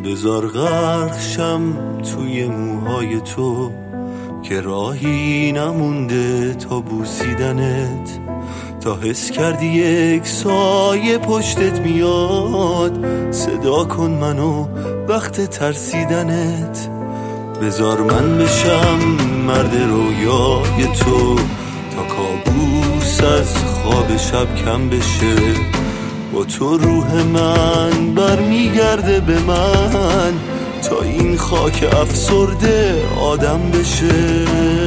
بذار غرق شم توی موهای تو که راهی نمونده تا بوسیدنت، تا حس کردی یک سایه پشتت میاد. صدا کن منو وقت ترسیدنت، بذار من بشم مرد رویای تو تا کابوس از خواب شب کم بشه. با تو روح من برمیگرده به من تا این خاک افسرده آدم بشه.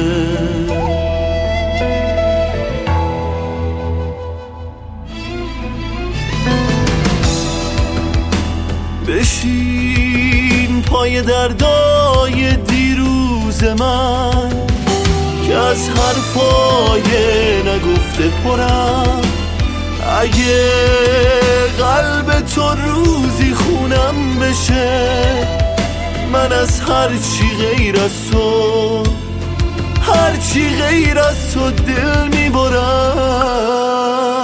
بشین پای دردای دیروز من که از حرفای نگفته پرم. اگه قلب تو روزی خونم بشه، من از هرچی غیر از تو، هرچی غیر از تو دل میبرم.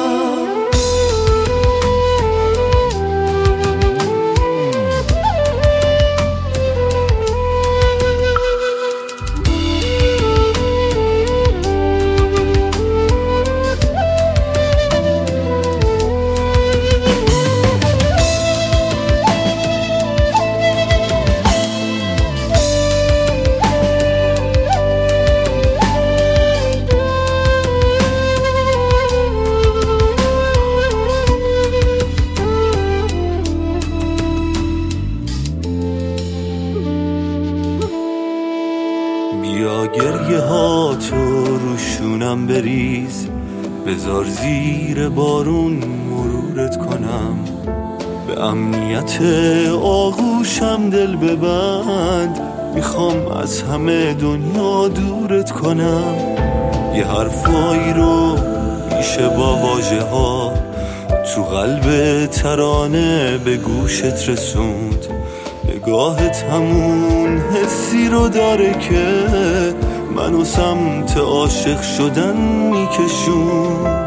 بیا گریه ها تو روشونم بریز، بذار زیر بارون مرورت کنم. به امنیت آغوشم دل ببند، میخوام از همه دنیا دورت کنم. یه حرفایی رو میشه با واژه ها تو قلب ترانه به گوشت رسوند. نگاهت همون حسی رو داره که منو سمت عاشق شدن میکشون.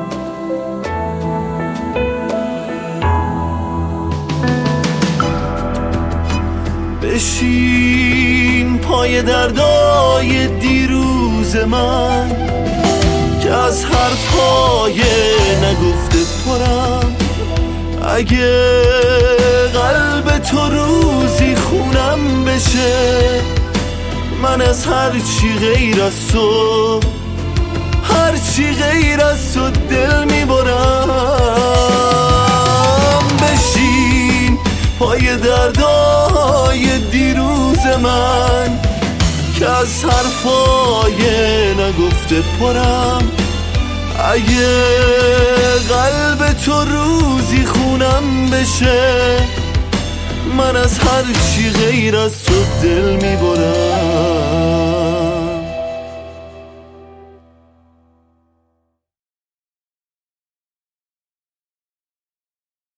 بشین پای دردای دیروز من که از حرفهای نگفته پرم. اگه قلب تو روزی خونم بشه، من از هرچی غیر از تو، هرچی غیر از تو دل میبرم. بشین پای دردای دیروز من که از حرفای نگفته پرم. اگه قلب تو روزی خونم بشه، من از هر چی غیر از تو دل میبرم.